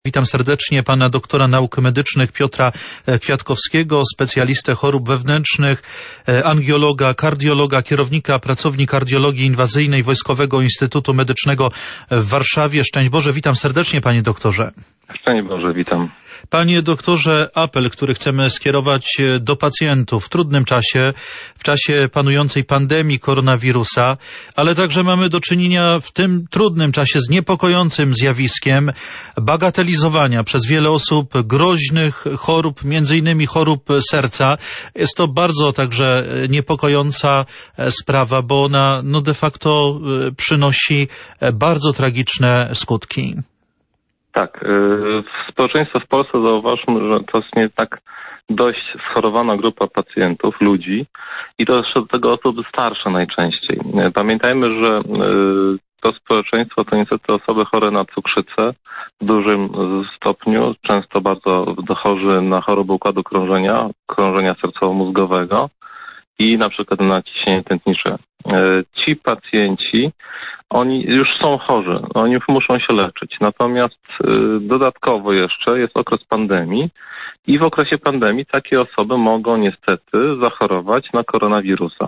Witam serdecznie pana doktora nauk medycznych Piotra Kwiatkowskiego, specjalistę chorób wewnętrznych, angiologa, kardiologa, kierownika pracowni kardiologii inwazyjnej Wojskowego Instytutu Medycznego w Warszawie. Szczęść Boże, witam serdecznie, panie doktorze. Szczęść Boże, witam. Panie doktorze, apel, który chcemy skierować do pacjentów w trudnym czasie, w czasie panującej pandemii koronawirusa, ale także mamy do czynienia w tym trudnym czasie z niepokojącym zjawiskiem bagatelizowania przez wiele osób groźnych chorób, między innymi chorób serca. Jest to bardzo także niepokojąca sprawa, bo ona de facto przynosi bardzo tragiczne skutki. Tak, społeczeństwo w Polsce, zauważmy, że to jest nie tak dość schorowana grupa pacjentów, ludzi i to jeszcze do tego osoby starsze najczęściej. Pamiętajmy, że to społeczeństwo to niestety osoby chore na cukrzycę w dużym stopniu, często bardzo chorzy na chorobę układu krążenia sercowo-mózgowego i na przykład na ciśnienie tętnicze. Ci pacjenci, oni już są chorzy, oni już muszą się leczyć. Natomiast dodatkowo jeszcze jest okres pandemii i w okresie pandemii takie osoby mogą niestety zachorować na koronawirusa.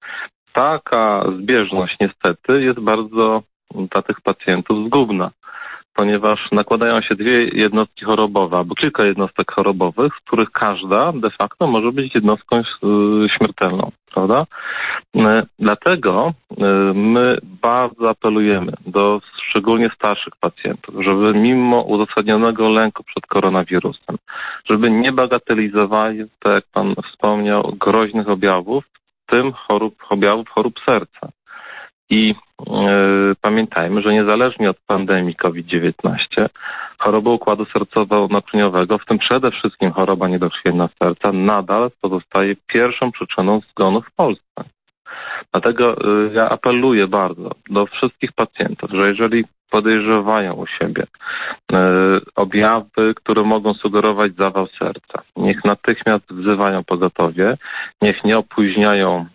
Taka zbieżność niestety jest bardzo dla tych pacjentów zgubna, ponieważ nakładają się dwie jednostki chorobowe, albo kilka jednostek chorobowych, z których każda de facto może być jednostką śmiertelną, prawda? Dlatego my bardzo apelujemy do szczególnie starszych pacjentów, żeby mimo uzasadnionego lęku przed koronawirusem, żeby nie bagatelizowali, tak jak pan wspomniał, groźnych objawów, w tym objawów chorób serca. I pamiętajmy, że niezależnie od pandemii COVID-19, choroba układu sercowo-naczyniowego, w tym przede wszystkim choroba niedokrwienna serca, nadal pozostaje pierwszą przyczyną zgonów w Polsce. Dlatego ja apeluję bardzo do wszystkich pacjentów, że jeżeli podejrzewają u siebie objawy, które mogą sugerować zawał serca, niech natychmiast wzywają pogotowie, niech nie opóźniają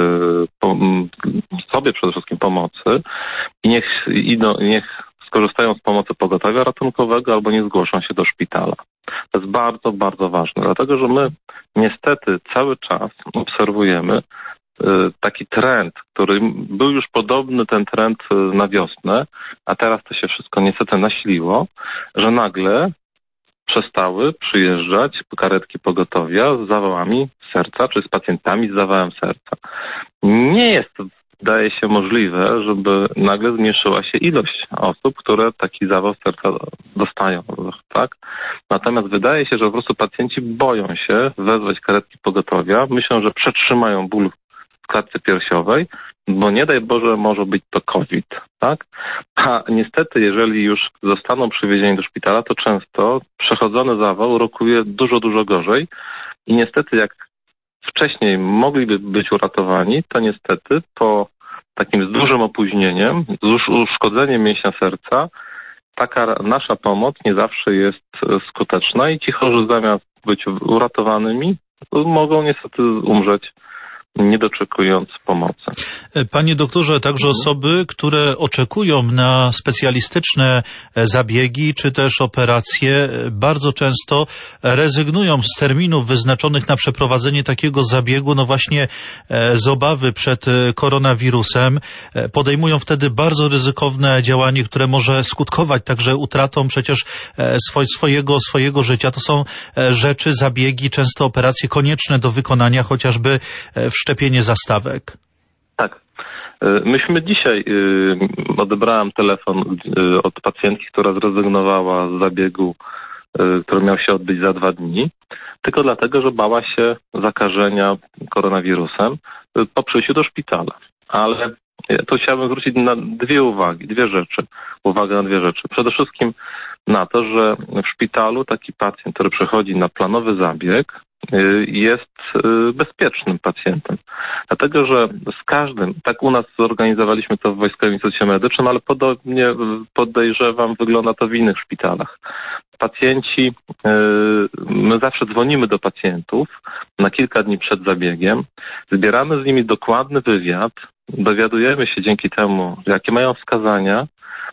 sobie przede wszystkim pomocy i niech skorzystają z pomocy pogotowia ratunkowego albo nie zgłoszą się do szpitala. To jest bardzo, bardzo ważne, dlatego że my niestety cały czas obserwujemy taki trend, który był już podobny, ten trend na wiosnę, a teraz to się wszystko niestety nasiliło, że nagle przestały przyjeżdżać karetki pogotowia z zawałami serca, czy z pacjentami z zawałem serca. Nie jest, wydaje się, możliwe, żeby nagle zmniejszyła się ilość osób, które taki zawał serca dostają, tak? Natomiast wydaje się, że po prostu pacjenci boją się wezwać karetki pogotowia, myślą, że przetrzymają ból w klatce piersiowej, bo nie daj Boże może być to COVID, tak? A niestety, jeżeli już zostaną przywiezieni do szpitala, to często przechodzony zawał rokuje dużo, dużo gorzej i niestety jak wcześniej mogliby być uratowani, to niestety po takim z dużym opóźnieniem, z uszkodzeniem mięśnia serca, taka nasza pomoc nie zawsze jest skuteczna i ci chorzy zamiast być uratowanymi, mogą niestety umrzeć, nie doczekując pomocy. Panie doktorze, także osoby, które oczekują na specjalistyczne zabiegi czy też operacje, bardzo często rezygnują z terminów wyznaczonych na przeprowadzenie takiego zabiegu, właśnie z obawy przed koronawirusem. Podejmują wtedy bardzo ryzykowne działanie, które może skutkować także utratą przecież swojego życia. To są rzeczy, zabiegi, często operacje konieczne do wykonania, chociażby wszczepienie zastawek. Tak. Myśmy dzisiaj, odebrałem telefon od pacjentki, która zrezygnowała z zabiegu, który miał się odbyć za 2 dni, tylko dlatego, że bała się zakażenia koronawirusem po przyjściu do szpitala. Ale tu chciałbym zwrócić na uwagę na dwie rzeczy. Przede wszystkim na to, że w szpitalu taki pacjent, który przychodzi na planowy zabieg, jest bezpiecznym pacjentem. Dlatego, że z każdym, tak u nas zorganizowaliśmy to w Wojskowym Instytucie Medycznym, ale podobnie podejrzewam, wygląda to w innych szpitalach. Pacjenci, my zawsze dzwonimy do pacjentów na kilka dni przed zabiegiem, zbieramy z nimi dokładny wywiad, dowiadujemy się dzięki temu, jakie mają wskazania,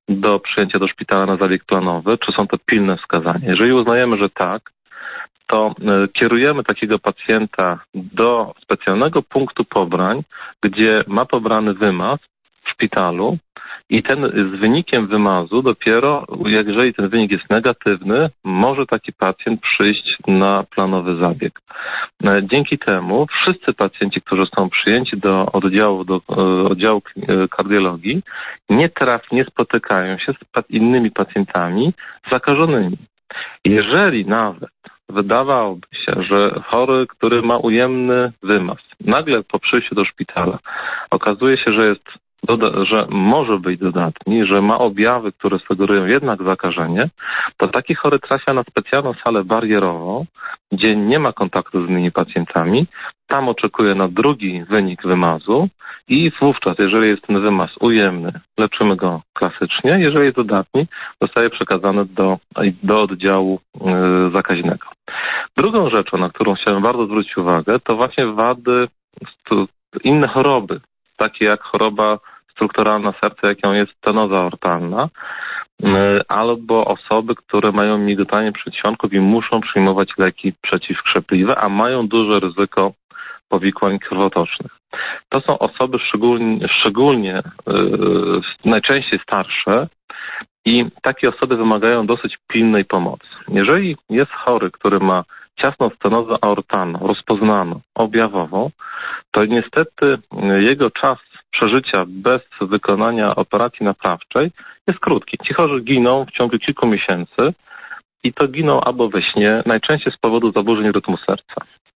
do przyjęcia do szpitala na zabieg planowy, czy są to pilne wskazania. Jeżeli uznajemy, że tak, to kierujemy takiego pacjenta do specjalnego punktu pobrań, gdzie ma pobrany wymaz w szpitalu i z wynikiem wymazu dopiero, jeżeli ten wynik jest negatywny, może taki pacjent przyjść na planowy zabieg. Dzięki temu wszyscy pacjenci, którzy są przyjęci do oddziału kardiologii, nie spotykają się z innymi pacjentami zakażonymi. Jeżeli nawet wydawałoby się, że chory, który ma ujemny wymaz, nagle po przyjściu do szpitala okazuje się, że może być dodatni, że ma objawy, które sugerują jednak zakażenie, to taki chory trafia na specjalną salę barierową, gdzie nie ma kontaktu z innymi pacjentami, tam oczekuje na drugi wynik wymazu i wówczas, jeżeli jest ten wymaz ujemny, leczymy go klasycznie, jeżeli jest dodatni, zostaje przekazany do oddziału zakaźnego. Drugą rzeczą, na którą chciałem bardzo zwrócić uwagę, to właśnie wady, inne choroby, takie jak choroba strukturalna serca, jaką jest stenoza aortalna, albo osoby, które mają migotanie przedsionków i muszą przyjmować leki przeciwkrzepliwe, a mają duże ryzyko powikłań krwotocznych. To są osoby szczególnie najczęściej starsze i takie osoby wymagają dosyć pilnej pomocy. Jeżeli jest chory, który ma ciasną stenozę aortalną, rozpoznaną, objawową, to niestety jego czas przeżycia bez wykonania operacji naprawczej jest krótki. Ci chorzy giną w ciągu kilku miesięcy i to giną albo we śnie, najczęściej z powodu zaburzeń rytmu serca.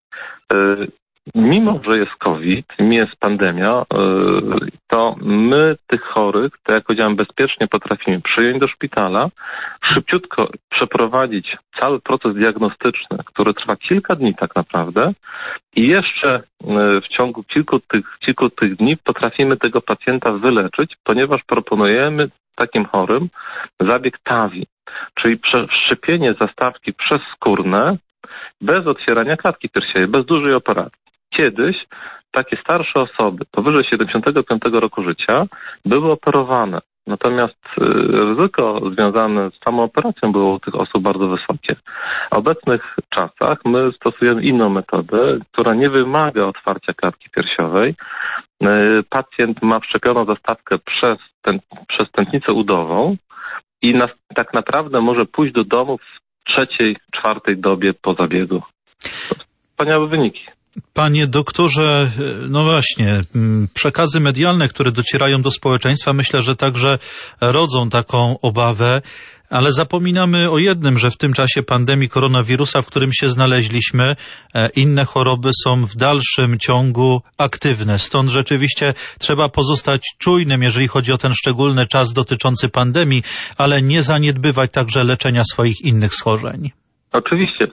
Mimo że jest COVID, jest pandemia, to my tych chorych, to jak powiedziałem, bezpiecznie potrafimy przyjąć do szpitala, szybciutko przeprowadzić cały proces diagnostyczny, który trwa kilka dni tak naprawdę i jeszcze w ciągu kilku tych dni potrafimy tego pacjenta wyleczyć, ponieważ proponujemy takim chorym zabieg TAVI, czyli wszczepienie zastawki przezskórne bez otwierania klatki piersiowej, bez dużej operacji. Kiedyś takie starsze osoby powyżej 75 roku życia były operowane. Natomiast ryzyko związane z samą operacją było u tych osób bardzo wysokie. W obecnych czasach my stosujemy inną metodę, która nie wymaga otwarcia klatki piersiowej. Pacjent ma wszczepioną zastawkę przez tętnicę udową i tak naprawdę może pójść do domu w 3-4 dobie po zabiegu. Wspaniałe wyniki. Panie doktorze, no właśnie, przekazy medialne, które docierają do społeczeństwa, myślę, że także rodzą taką obawę, ale zapominamy o jednym, że w tym czasie pandemii koronawirusa, w którym się znaleźliśmy, inne choroby są w dalszym ciągu aktywne. Stąd rzeczywiście trzeba pozostać czujnym, jeżeli chodzi o ten szczególny czas dotyczący pandemii, ale nie zaniedbywać także leczenia swoich innych schorzeń. Oczywiście.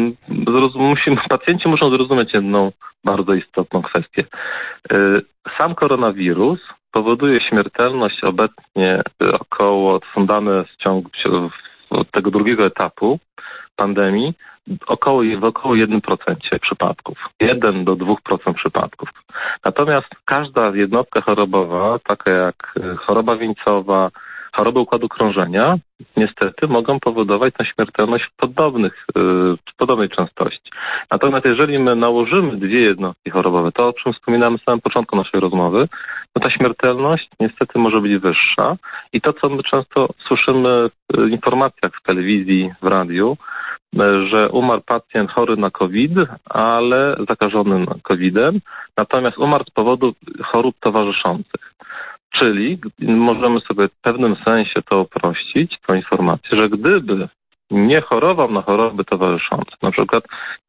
Pacjenci muszą zrozumieć jedną bardzo istotną kwestię. Sam koronawirus powoduje śmiertelność obecnie to są dane w ciągu tego drugiego etapu pandemii, w około 1% przypadków. 1 do 2% przypadków. Natomiast każda jednostka chorobowa, taka jak choroba wieńcowa, choroby układu krążenia, niestety mogą powodować tę śmiertelność w podobnej częstości. Natomiast jeżeli my nałożymy 2 jednostki chorobowe, to o czym wspominałem na samym początku naszej rozmowy, to ta śmiertelność niestety może być wyższa i to, co my często słyszymy w informacjach w telewizji, w radiu, że umarł pacjent chory na COVID, ale zakażony COVID-em, natomiast umarł z powodu chorób towarzyszących. Czyli możemy sobie w pewnym sensie to uprościć, tą informację, że gdyby nie chorował na choroby towarzyszące, na przykład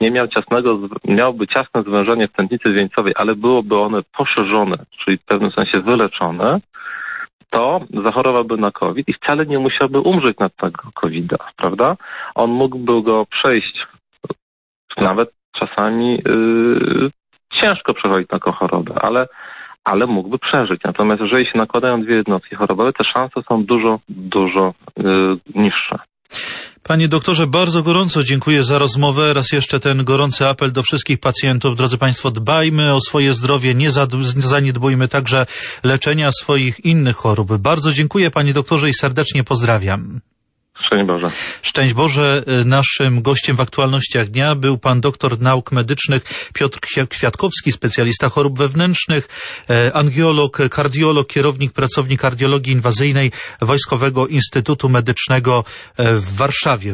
miałby ciasne zwężenie w tętnicy wieńcowej, ale byłoby one poszerzone, czyli w pewnym sensie wyleczone, to zachorowałby na COVID i wcale nie musiałby umrzeć na tego COVID-a, prawda? On mógłby go przejść, nawet czasami ciężko przechodzić taką chorobę, ale mógłby przeżyć. Natomiast jeżeli się nakładają 2 jednostki chorobowe, te szanse są dużo niższe. Panie doktorze, bardzo gorąco dziękuję za rozmowę. Raz jeszcze ten gorący apel do wszystkich pacjentów. Drodzy Państwo, dbajmy o swoje zdrowie, nie zaniedbujmy także leczenia swoich innych chorób. Bardzo dziękuję, panie doktorze, i serdecznie pozdrawiam. Szczęść Boże. Szczęść Boże. Naszym gościem w aktualnościach dnia był pan doktor nauk medycznych Piotr Kwiatkowski, specjalista chorób wewnętrznych, angiolog, kardiolog, kierownik pracowni kardiologii inwazyjnej Wojskowego Instytutu Medycznego w Warszawie.